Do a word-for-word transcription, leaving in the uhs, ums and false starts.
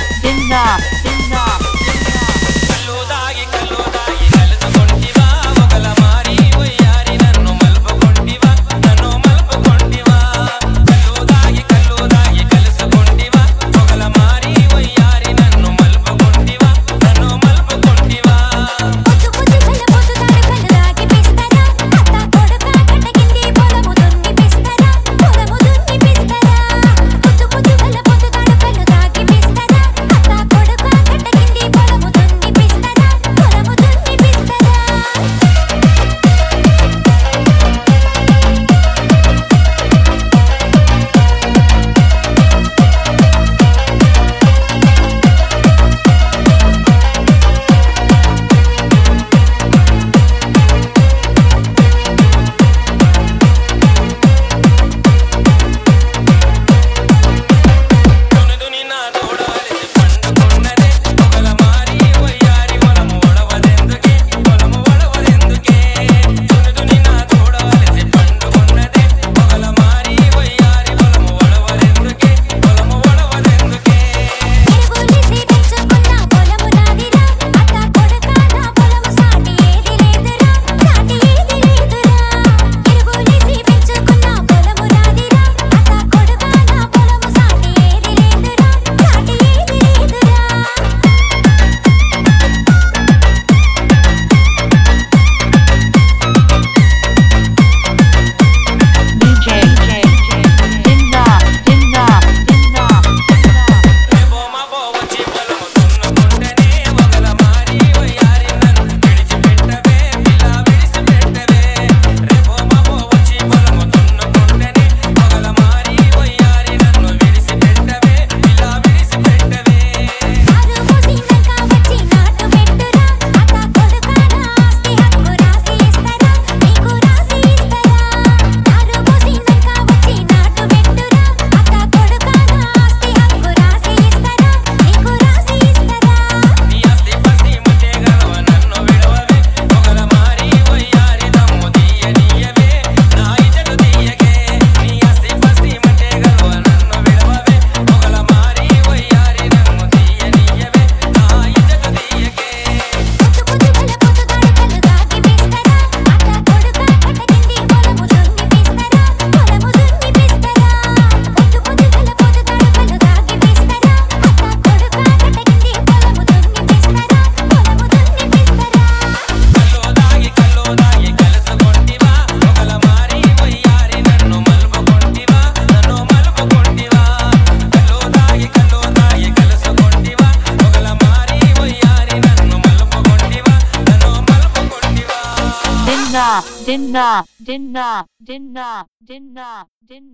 dinna, dinna, dinna. కల్లు దాగి కల్లు దాగి కలుసుకొంటివా మొగల మారి వయ్యారి నన్ను మలుపుకొంటివా నన్ను మలుపుకొంటివా కల్లు దాగి కల్లు దాగి కలుసుకొంటివా మొగల మారి వయ్యారి నన్ను మలుపుకొంటివా నన్ను మలుపుకొంటివా పొద్దు పొద్దు కళ్ళ పొద్దు తాడు కళ్ళు దాగి పిస్తరా అత్త కొడుక కట్టకింది పొలము దున్ని పిస్తరా పొలము దున్ని పిస్తరా పొద్దు పొద్దు కళ్ళ పొద్దు తాడు కళ్ళు దాగి పిస్తరా అత్త కొడుక కట్టకింది పొలము దున్ని పిస్తరా పొలము దున్ని పిస్తరా దునిదుని నా తోడవలిసి పండుకున్నదే మొగల మారి వయ్యారి పొలము వడవదెందుకే పొలము వడవదెందుకే దునిదుని నా తోడవలిసి పండుకున్నదే మొగల మారి వయ్యారి పొలము వడవదెందుకే పొలము వడవదెందుకే ఎరుగులిసి పెంచుకున్న పొలము నాదిరా అత్త కొడుక నా పొలము సాటి ఏది లేదురా సాటి ఏది లేదురా ఎరుగులిసి పెంచుకున్న పొలము నాదిరా అత్త కొడుక నా పొలము సాటి ఏది లేదురా సాటి ఏది లేదురా D J, dinna, dinna, dinna, dinna. రేపో మాపో వచ్చి పొలము దున్నుకుంటేనే మొగల మారి వయ్యారి నన్ను విడిచిపెట్టవే పిల్ల విడిచిపెట్టవే రేపో మాపో వచ్చి పొలము దున్నుకుంటేనే మొగల మారి వయ్యారి నన్ను విడిచిపెట్టవే పిల్ల విడిచిపెట్టవే ఆరు మూసినాక వచ్చి నాటు పెట్టురా అత్త కొడుక నా ఆస్తి హక్కు రాసి ఇస్తరా నీకు రాసి ఇస్తరా ఆరు మూసినాక వచ్చి నాటు పెట్టురా అత్త కొడుక నా ఆస్తి హక్కు రాసి ఇస్తరా నీకు రాసి ఇస్తరా నీ ఆస్తి పస్తి ముట్టే గలవ నన్ను విడవవే మొగల మారి వయ్యారి దమ్ము తీయనీయవే నా ఇజటు తీయకే నీ ఆస్తి పస్తి ముట్టే గలవ నన్ను విడవవే మొగల మారి వయ్యారి దమ్ము తీయనీయవే నా ఇజటు తీయకే పొద్దు పొద్దు కళ్ళ పొద్దు తాడు కళ్ళు దాగి పిస్తరా అత్త కొడుక కట్టకింది పొలము దున్ని పిస్తరా పొలము దున్ని పిస్తరా పొద్దు పొద్దు కళ్ళ పొద్దు తాడు కళ్ళు దాగి పిస్తరా అత్త కొడుక కట్టకింది పొలము దున్ని పిస్తరా పొలము దున్ని పిస్తరా కల్లో దాగి కల్లో దాగి కలుసుకొంటివా మొగల మారి వయ్యారి నన్ను మలుపుకొంటివా నన్ను మలుపుకొంటివా కల్లో దాగి కల్లో దాగి కలుసుకొంటివా మొగల మారి వయ్యారి నన్ను మలుపుకొంటివా నన్ను మలుపుకొంటివా Dinna, dinna, dinna, dinna, dinna, dinna.